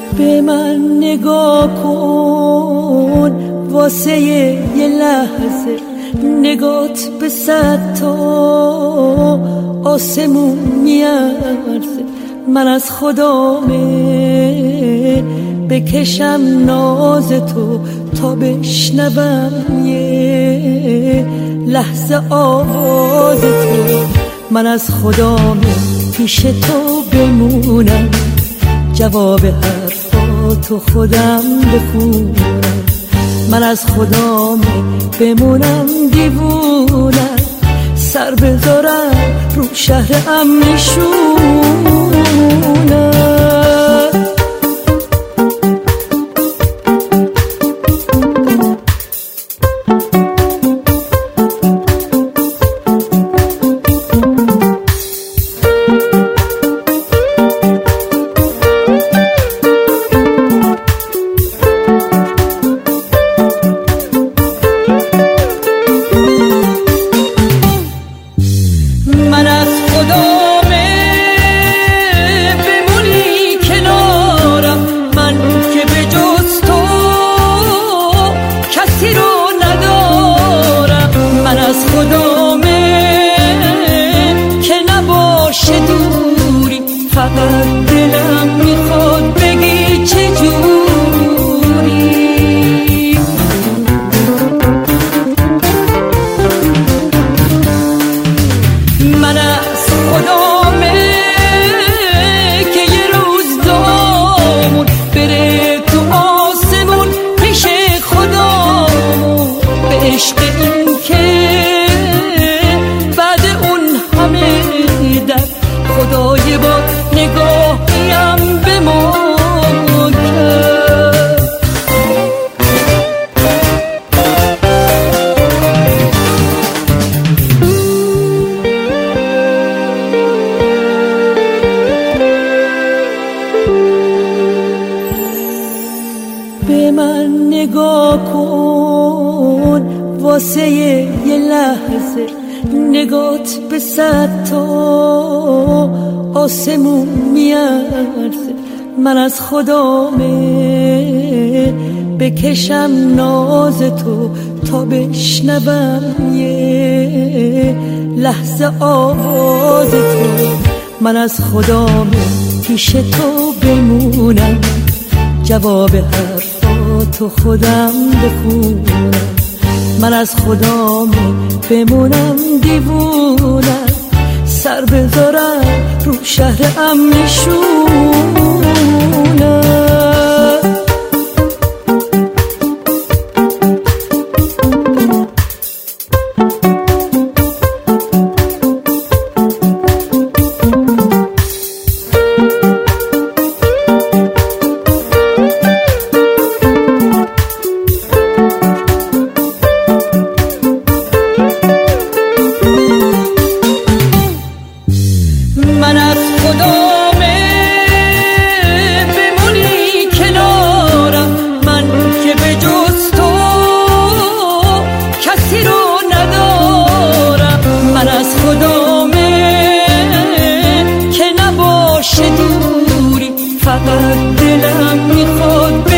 به من نگاه کن واسه یه لحظه، نگات به 100 تا آسمون میارزه. من از خدامه بکشم ناز تو تا بشنوم یه لحظه آواز تو. من از خدامه پیش تو بمونم، جواب حرفاتو خودم بخونم. من از خدامه بمونم دیوونم، سر بذارم رو شهر امنشونم. من از خدامه بمونی کنارم، من که به جز تو کسی رو ندارم. من از خدامه که نباشه دوری، فقط دلم میخواد بگی چجوری. من از خدامه که یه روز دامون بره تو آسمون پیش خدامون، به عشق این که بعد اون همه در خدای با نگاهیم بمون کرد. به من نگاه کن واسه یه لحظه، نگات به 100 تا آسمون میارزه. من از خدامه بکشم ناز تو تا بشنوم یه لحظه آواز تو. من از خدامه پیش تو بمونم، جواب حرفاتو خودم بخونم. من از خدامه بمونم دیوونم، سر بذارم رو شهر امنشونم. من از خدامه بمونی کنارم، من که به جز تو کسی رو ندارم. من از خدامه که نباشه دوری، فقط دلم میخواد